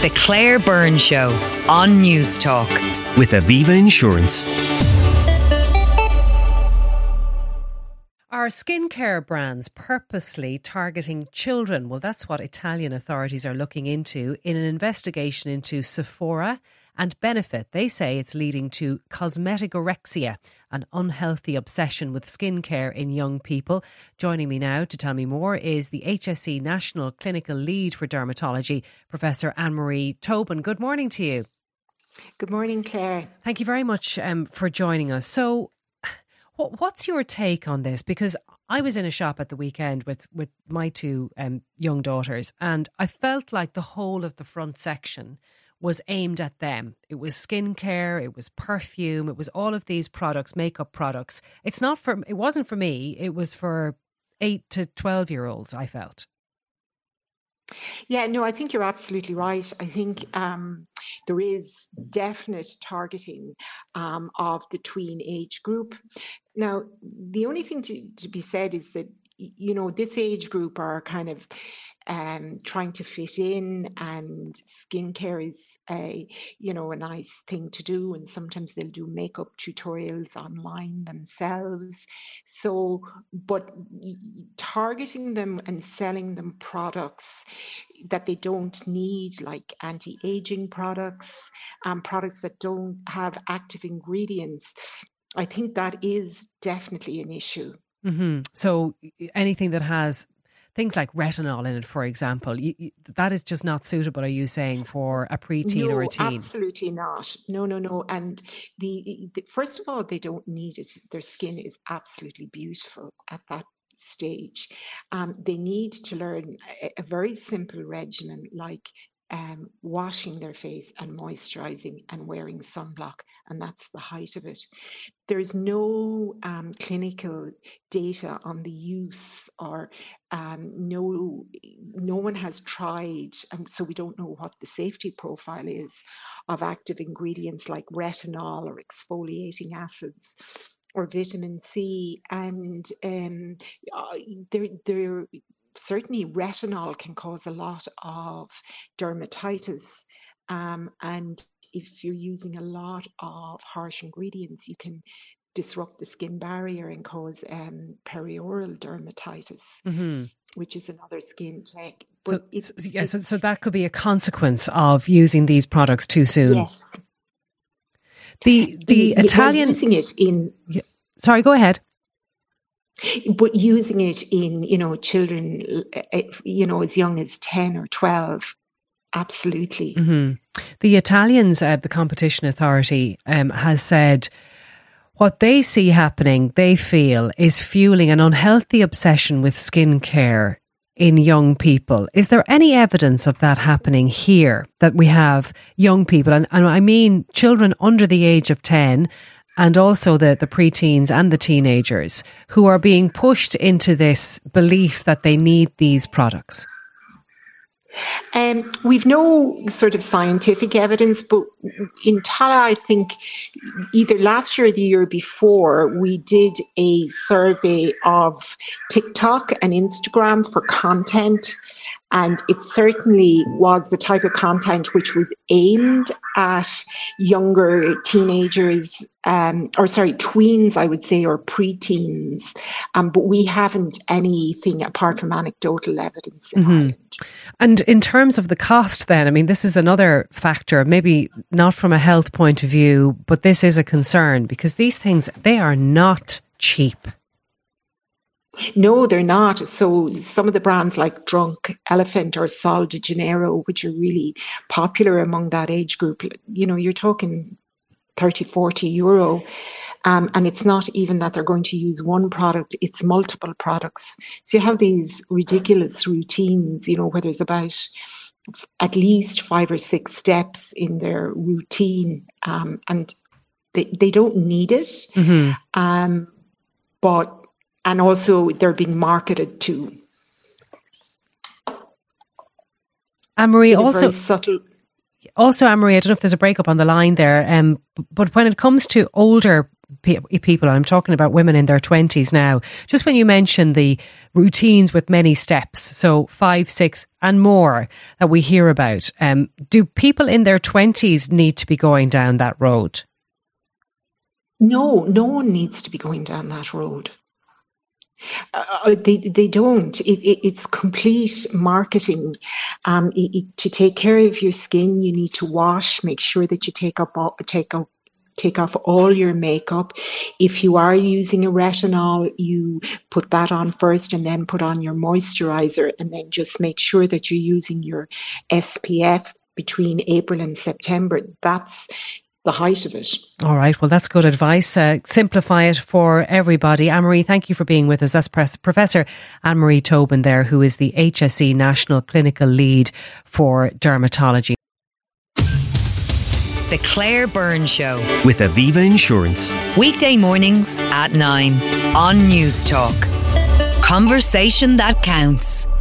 The Claire Byrne Show on News Talk. With Aviva Insurance. Are skincare brands purposely targeting children? Well, that's what Italian authorities are looking into in an investigation into Sephora and Benefit. They say it's leading to cosmeticorexia, an unhealthy obsession with skincare in young people. Joining me now to tell me more is the HSE National Clinical Lead for Dermatology, Professor Anne-Marie Tobin. Good morning to you. Good morning, Claire. Thank you very much for joining us. So, what's your take on this? Because I was in a shop at the weekend with my two young daughters, and I felt like the whole of the front section was aimed at them. It was skincare, it was perfume, it was all of these products, makeup products. It wasn't for me, it was for 8 to 12-year-olds, I felt. Yeah, no, I think you're absolutely right. I think there is definite targeting of the tween age group. Now, the only thing to be said is that, you know, this age group are kind of trying to fit in, and skincare is a nice thing to do, and sometimes they'll do makeup tutorials online themselves. So, but targeting them and selling them products that they don't need, like anti-aging products, products that don't have active ingredients, I think that is definitely an issue. Mm-hmm. So anything that has things like retinol in it, for example, that is just not suitable, are you saying, for a preteen or a teen? No, absolutely not. No. And the first of all, they don't need it. Their skin is absolutely beautiful at that stage. They need to learn a very simple regimen, like washing their face and moisturizing and wearing sunblock, and that's the height of it. There's no clinical data on the use, or no one has tried, and so we don't know what the safety profile is of active ingredients like retinol or exfoliating acids or vitamin C, and they're certainly retinol can cause a lot of dermatitis, and if you're using a lot of harsh ingredients, you can disrupt the skin barrier and cause perioral dermatitis, which is another skin check. But so that could be a consequence of using these products too soon. Yes. The Italian using it in. Sorry, go ahead. But using it in, children, as young as 10 or 12, absolutely. Mm-hmm. The Italians, the competition authority, has said what they see happening, they feel, is fueling an unhealthy obsession with skincare in young people. Is there any evidence of that happening here, that we have young people, and I mean children under the age of 10, and also the preteens and the teenagers, who are being pushed into this belief that they need these products? We've no sort of scientific evidence, but in Tallaght, I think either last year or the year before, we did a survey of TikTok and Instagram for content. And it certainly was the type of content which was aimed at younger teenagers, tweens, I would say, or preteens. But we haven't anything apart from anecdotal evidence in Ireland. And in terms of the cost then, I mean, this is another factor, maybe not from a health point of view, but this is a concern, because these things, they are not cheap. No, they're not. So some of the brands like Drunk Elephant or Sol de Janeiro, which are really popular among that age group, you're talking 30, 40 euro. And it's not even that they're going to use one product, it's multiple products. So you have these ridiculous routines, where there's about at least 5 or 6 steps in their routine, and they don't need it. And also they're being marketed to. Anne-Marie, also subtle. Also, Anne-Marie, I don't know if there's a breakup on the line there, but when it comes to older people, and I'm talking about women in their 20s now, just when you mention the routines with many steps, so 5, 6 and more that we hear about, do people in their 20s need to be going down that road? No one needs to be going down that road. They don't. It's complete marketing. To take care of your skin, you need to wash. Make sure that you take off all your makeup. If you are using a retinol, you put that on first and then put on your moisturizer, and then just make sure that you're using your SPF between April and September. That's the height of it. All right. Well, that's good advice. Simplify it for everybody. Anne-Marie, thank you for being with us. That's Professor Anne-Marie Tobin there, who is the HSE National Clinical Lead for Dermatology. The Claire Byrne Show with Aviva Insurance. Weekday mornings at 9 on News Talk. Conversation that counts.